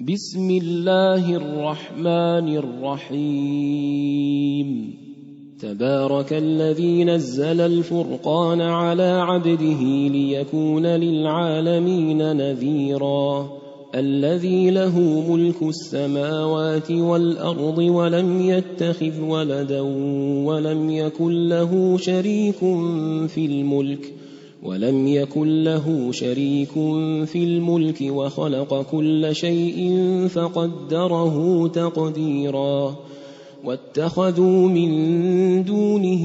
بسم الله الرحمن الرحيم. تبارك الذي نزل الفرقان على عبده ليكون للعالمين نذيرا. الذي له ملك السماوات والأرض ولم يتخذ ولدا ولم يكن له شريك في الملك وخلق كل شيء فقدره تقديرا. واتخذوا من دونه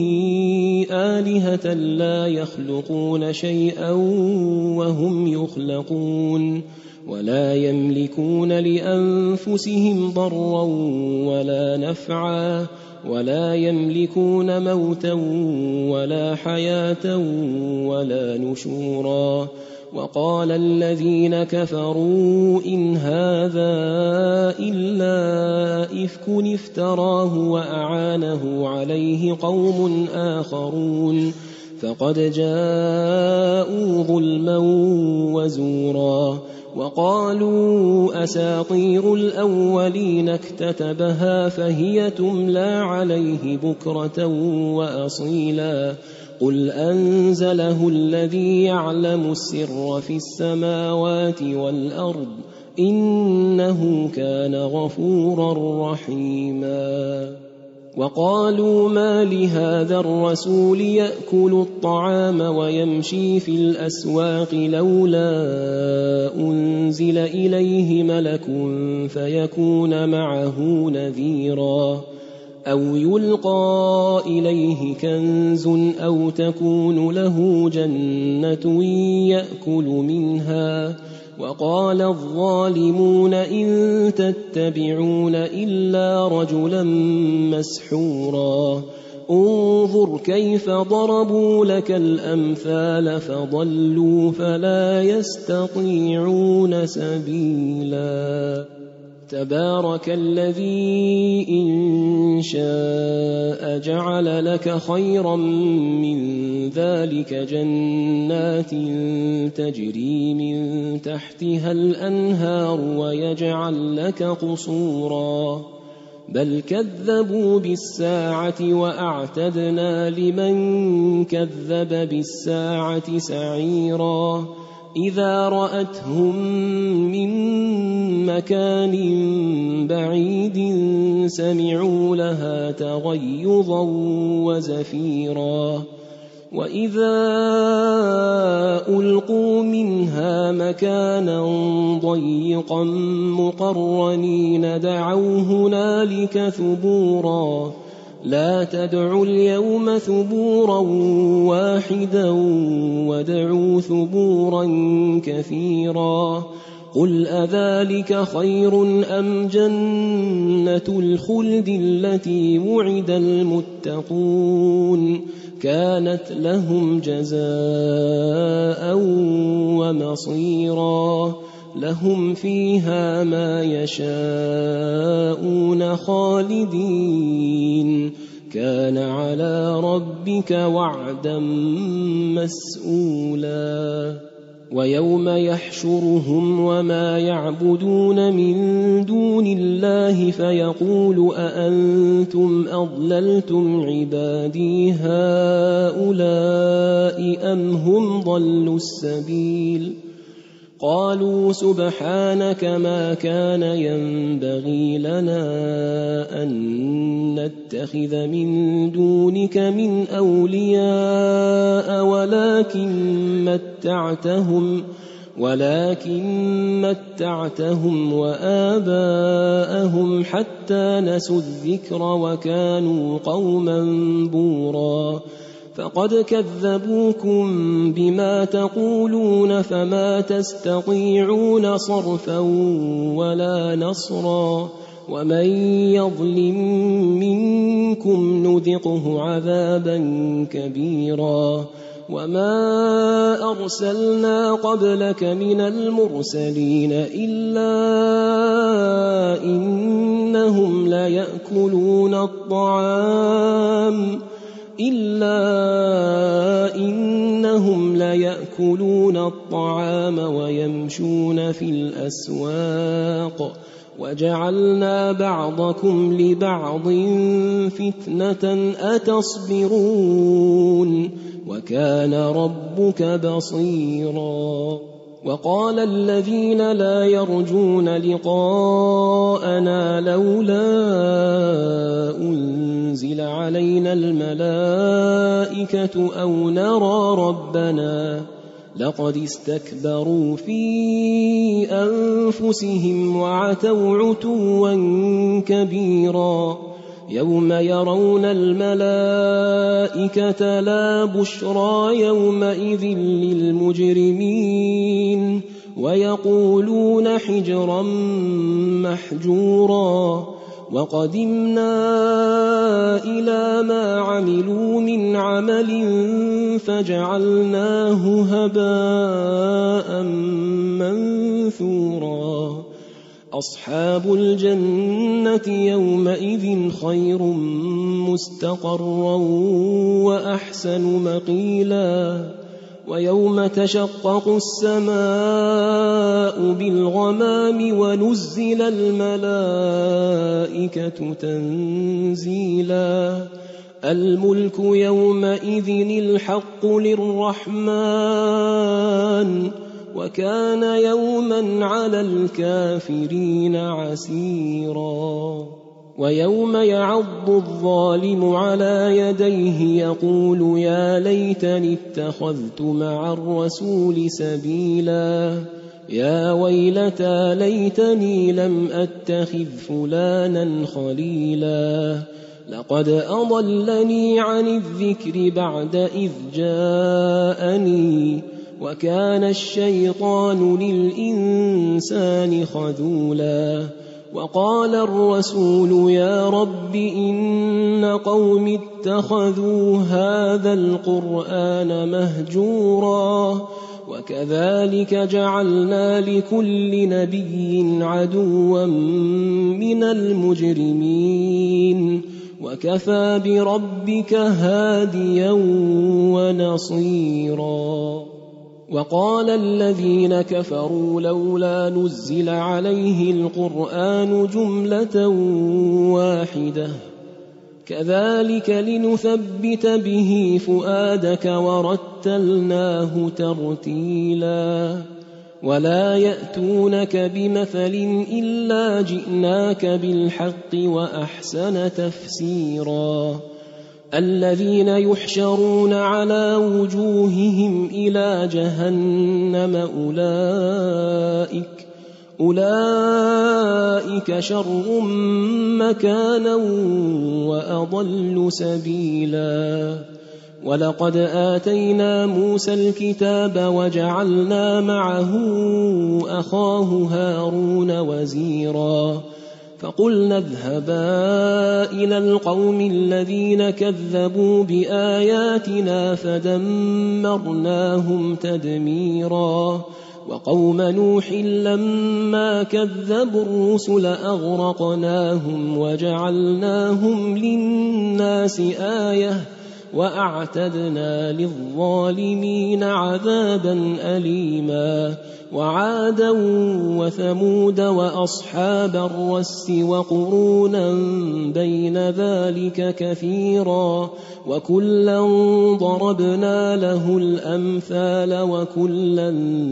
آلهة لا يخلقون شيئا وهم يخلقون ولا يملكون لأنفسهم ضرا ولا نفعا ولا يملكون موتا ولا حياة ولا نشورا. وقال الذين كفروا إن هذا إلا إفك افتراه وأعانه عليه قوم آخرون فقد جاءوا ظلما وزورا. وقالوا أساطير الأولين اكتتبها فهي تملى عليه بكرة وأصيلا. قل أنزله الذي يعلم السر في السماوات والأرض إنه كان غفورا رحيما. وقالوا ما لهذا الرسول يأكل الطعام ويمشي في الأسواق لولا أنزل إليه ملك فيكون معه نذيرا أو يلقى إليه كنز أو تكون له جنة يأكل منها. وقال الظالمون إن تتبعون إلا رجلا مسحورا. انظر كيف ضربوا لك الأمثال فضلوا فلا يستطيعون سبيلا. تبارك الذي إن شاء جعل لك خيرا من ذلك جنات تجري من تحتها الأنهار ويجعل لك قصورا. بل كذبوا بالساعة وأعتدنا لمن كذب بالساعة سعيرا. إذا رأتهم من مكان بعيد سمعوا لها تغيظا وزفيرا. وإذا ألقوا منها مكانا ضيقا مقرنين دعوا هنالك ثبورا. لا تدعوا اليوم ثبورا واحدا وادعوا ثبورا كثيرا. قل أذلك خير أم جنة الخلد التي وعد المتقون كانت لهم جزاء ومصيرا. لهم فيها ما يشاءون خالدين كان على ربك وعدا مسئولا. ويوم يحشرهم وما يعبدون من دون الله فيقول أأنتم أضللتم عبادي هؤلاء أم هم ضلوا السبيل. قالوا سبحانك ما كان ينبغي لنا أن نتخذ من دونك من أولياء ولكن متعتهم وآباءهم حتى نسوا الذكر وكانوا قوما بورا. فقد كذبوكم بما تقولون فما تستطيعون صرفا ولا نصرا. ومن يظلم منكم نذقه عذابا كبيرا. وما أرسلنا قبلك من المرسلين إلا إنهم ليأكلون الطعام وإنهم ليأكلون الطعام ويمشون في الأسواق وجعلنا بعضكم لبعض فتنة أتصبرون وكان ربك بصيرا وقال الذين لا يرجون لقاءنا لولا أنزل علينا الملائكة أو نرى ربنا لقد استكبروا في أنفسهم وعتوا عتوا كبيرا يوم يرون الملائكة لا بشرى يومئذ للمجرمين ويقولون حجرا محجورا وقدمنا إلى ما عملوا من عمل فجعلناه هباء منثورا أصحاب الجنة يومئذ خير مستقرا وأحسن مقيلا ويوم تشقق السماء بالغمام ونزل الملائكة تنزيلا الملك يومئذ الحق للرحمن وكان يوما على الكافرين عسيرا ويوم يعض الظالم على يديه يقول يا ليتني اتخذت مع الرسول سبيلا يا ويلتى ليتني لم أتخذ فلانا خليلا لقد أضلني عن الذكر بعد إذ جاءني وكان الشيطان للإنسان خذولا وقال الرسول يا رب إن قوم اتخذوا هذا القرآن مهجورا وكذلك جعلنا لكل نبي عدوا من المجرمين وكفى بربك هاديا ونصيرا وقال الذين كفروا لولا نزل عليه القرآن جملة واحدة كذلك لنثبت به فؤادك ورتلناه ترتيلا ولا يأتونك بمثل إلا جئناك بالحق وأحسن تفسيرا الذين يحشرون على وجوههم إلى جهنم أولئك شر مكانا وأضل سبيلا ولقد آتينا موسى الكتاب وجعلنا معه أخاه هارون وزيرا فقلنا اذهبا إلى القوم الذين كذبوا بآياتنا فدمرناهم تدميرا وقوم نوح لما كذبوا الرسل أغرقناهم وجعلناهم للناس آية وأعتدنا للظالمين عذابا أليما وعادا وثمود وأصحاب الرس وقرونا بين ذلك كثيرا وكلا ضربنا له الأمثال وكلا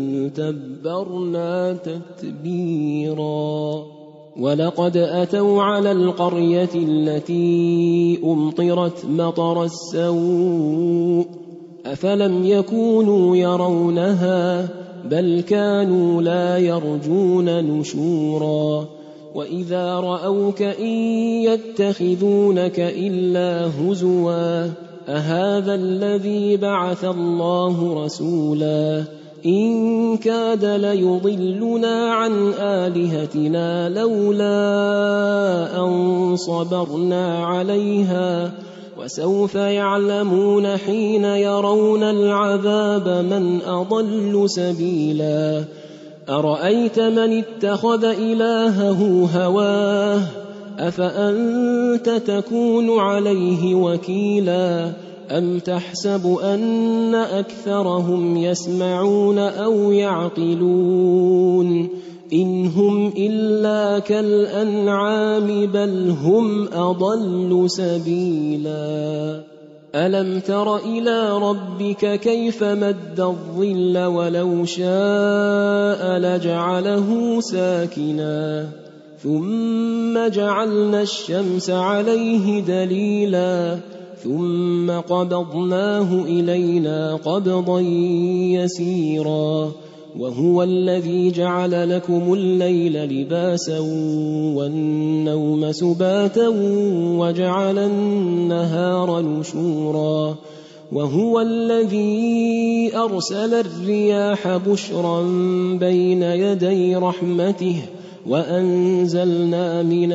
تبرنا تتبيرا ولقد أتوا على القرية التي أمطرت مطر السوء أفلم يكونوا يرونها بل كانوا لا يرجون نشورا وإذا رأوك إن يتخذونك إلا هزوا أهذا الذي بعث الله رسولا إن كاد ليضلنا عن آلهتنا لولا أن صبرنا عليها وسوف يعلمون حين يرون العذاب من أضل سبيلا أرأيت من اتخذ إلهه هواه أفأنت تكون عليه وكيلا أَمْ تَحْسَبُ أَنَّ أَكْثَرَهُمْ يَسْمَعُونَ أَوْ يَعْقِلُونَ إِنْ هُمْ إِلَّا كَالْأَنْعَامِ بَلْ هُمْ أَضَلُّ سَبِيلًا أَلَمْ تَرَ إِلَىٰ رَبِّكَ كَيْفَ مَدَّ الظِّلَّ وَلَوْ شَاءَ لَجَعَلَهُ سَاكِنًا ثُمَّ جَعَلْنَا الشَّمْسَ عَلَيْهِ دَلِيلًا ثُمَّ قَبَضْنَاهُ إِلَيْنَا قَبْضًا يَسِيرًا وَهُوَ الَّذِي جَعَلَ لَكُمُ اللَّيْلَ لِبَاسًا وَالنَّوْمَ سُبَاتًا وَجَعَلَ النَّهَارَ نُشُورًا وَهُوَ الَّذِي أَرْسَلَ الرِّيَاحَ بُشْرًا بَيْنَ يَدَيْ رَحْمَتِهِ وَأَنزَلْنَا مِنَ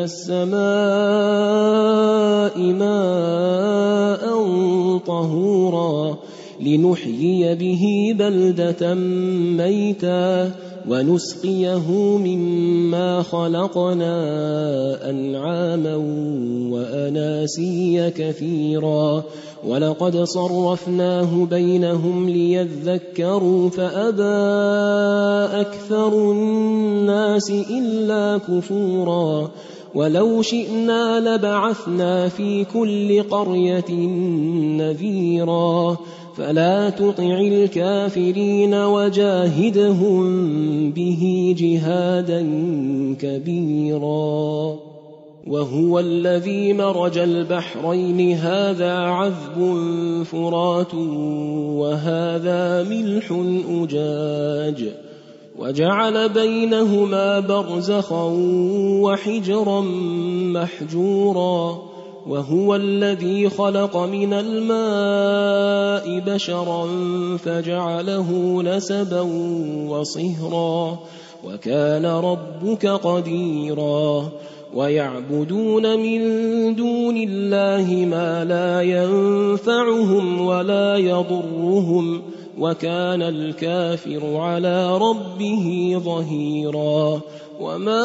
السَّمَاءِ مَاءً طَهُورًا لِنُحْيِيَ بِهِ بَلْدَةً مَّيْتًا وَنُسْقِيَهُ مِمَّا خَلَقْنَا أَنْعَامًا وَأَنَاسِيَّ كَثِيرًا وَلَقَدْ صَرَّفْنَاهُ بَيْنَهُمْ لِيَذَّكَّرُوا فَأَبَىٰ أَكْثَرُ النَّاسِ إِلَّا كُفُورًا وَلَوْ شِئْنَا لَبَعَثْنَا فِي كُلِّ قَرْيَةٍ نَذِيرًا فَلَا تُطِعِ الْكَافِرِينَ وَجَاهِدْهُم بِهِ جِهَادًا كَبِيرًا وَهُوَ الَّذِي مَرَجَ الْبَحْرَيْنِ هَٰذَا عَذْبٌ فُرَاتٌ وَهَٰذَا مِلْحٌ أُجَاجٌ وَجَعَلَ بَيْنَهُمَا بَرْزَخًا وَحِجْرًا مَّحْجُورًا وَهُوَ الَّذِي خَلَقَ مِنَ الْمَاءِ بَشَرًا فَجَعَلَهُ نَسَبًا وَصِهْرًا وَكَانَ رَبُّكَ قَدِيرًا وَيَعْبُدُونَ مِن دُونِ اللَّهِ مَا لَا يَنفَعُهُمْ وَلَا يَضُرُّهُمْ وَكَانَ الْكَافِرُ عَلَىٰ رَبِّهِ ظَهِيرًا وَمَا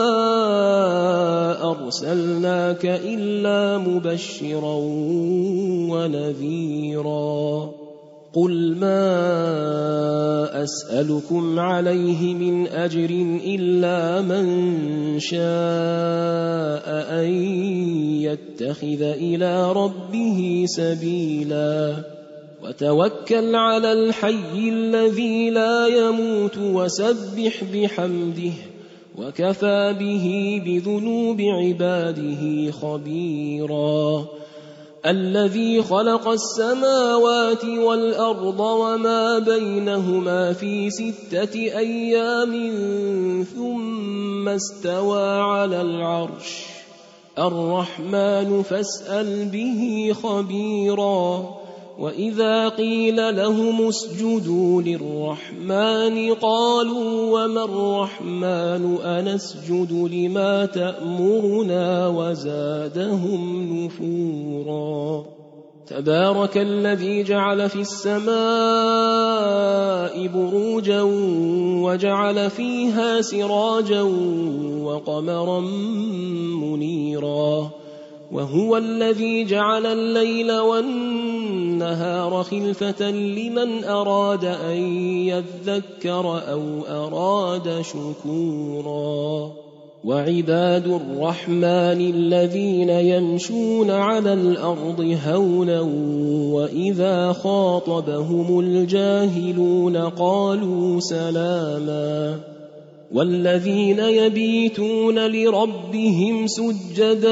أَرْسَلْنَاكَ إِلَّا مُبَشِّرًا وَنَذِيرًا قُلْ مَا أَسْأَلُكُمْ عَلَيْهِ مِنْ أَجْرٍ إِلَّا مَنْ شَاءَ أَنْ يَتَّخِذَ إِلَىٰ رَبِّهِ سَبِيلًا وَتَوَكَّلْ عَلَى الْحَيِّ الَّذِي لَا يَمُوتُ وَسَبِّحْ بِحَمْدِهِ وَكَفَىٰ بِهِ بِذُنُوبِ عِبَادِهِ خَبِيرًا الَّذِي خَلَقَ السَّمَاوَاتِ وَالْأَرْضَ وَمَا بَيْنَهُمَا فِي 6 أَيَّامٍ ثُمَّ اسْتَوَىٰ عَلَى الْعَرْشِ الرَّحْمَٰنُ فَاسْأَلْ بِهِ خَبِيرًا وَإِذَا قِيلَ لَهُمُ اسْجُدُوا لِلرَّحْمَٰنِ قَالُوا وَمَا الرَّحْمَٰنُ أَنَسْجُدُ لِمَا تَأْمُرُنَا وَزَادَهُمْ نُفُورًا تَبَارَكَ الَّذِي جَعَلَ فِي السَّمَاءِ بُرُوجًا وَجَعَلَ فِيهَا سِرَاجًا وَقَمَرًا مُّنِيرًا وَهُوَ الَّذِي جَعَلَ اللَّيْلَ وَالنَّهَارَ خِلْفَةً لِمَنْ أَرَادَ أَن يَذَّكَّرَ أَوْ أَرَادَ شُكُورًا وَعِبَادُ الرَّحْمَٰنِ الَّذِينَ يَمْشُونَ عَلَى الْأَرْضِ هَوْنًا وَإِذَا خَاطَبَهُمُ الْجَاهِلُونَ قَالُوا سَلَامًا وَالَّذِينَ يَبِيتُونَ لِرَبِّهِمْ سُجَّدًا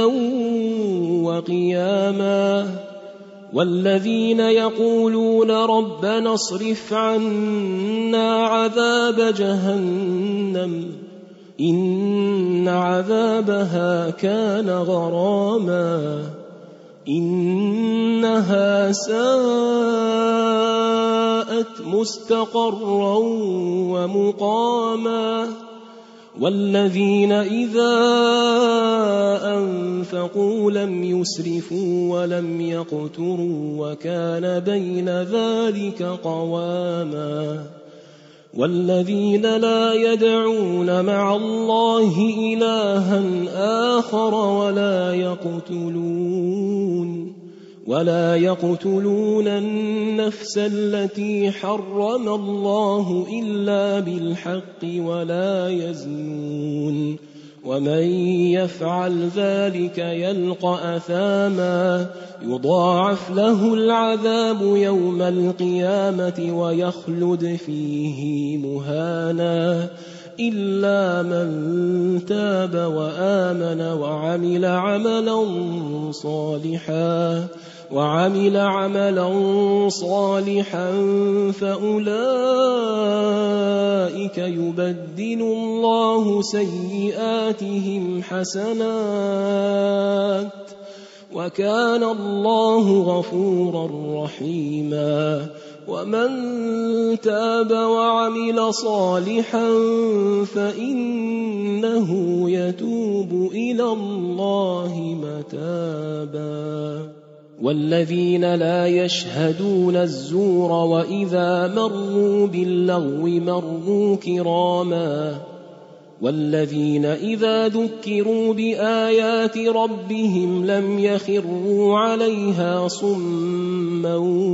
وَقِيَامًا وَالَّذِينَ يَقُولُونَ رَبَّنَا اصْرِفْ عَنَّا عَذَابَ جَهَنَّمَ إِنَّ عَذَابَهَا كَانَ غَرَامًا إِنَّهَا سَاءَتْ مُسْتَقَرًّا وَمُقَامًا وَالَّذِينَ إِذَا أَنفَقُوا لَمْ يُسْرِفُوا وَلَمْ يَقْتُرُوا وَكَانَ بَيْنَ ذَلِكَ قَوَامًا وَالَّذِينَ لَا يَدْعُونَ مَعَ اللَّهِ إِلَٰهًا آخَرَ ولا يقتلون النفس التي حرم الله إلا بالحق ولا يزنون ومن يفعل ذلك يلقى أثاما يضاعف له العذاب يوم القيامة ويخلد فيه مهانا إلا من تاب وآمن وعمل عملا صالحا فأولئك يبدل الله سيئاتهم حسنات وكان الله غفورا رحيما ومن تاب وعمل صالحا فإنه يتوب إلى الله متابا والذين لا يشهدون الزور وإذا مروا باللغو مروا كراما والذين إذا ذكروا بآيات ربهم لم يخروا عليها صما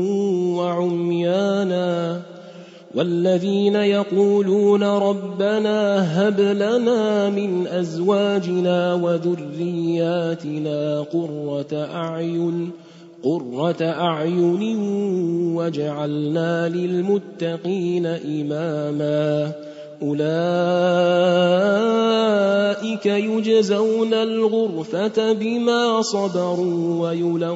وعميانا والذين يقولون ربنا هب لنا من أزواجنا وذرياتنا قرة أعين واجعلنا للمتقين إماما أولئك يجزون الغرفة بما صبروا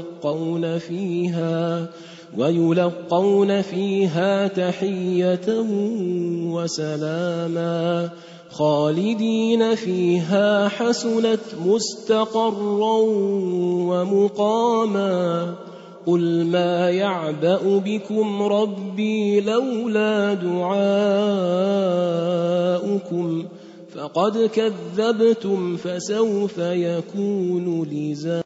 ويلقون فيها تحية وسلاما خالدين فيها حسنت مستقرا ومقاما قل ما يعبأ بكم ربي لولا دعاؤكم فقد كذبتم فسوف يكون لزاما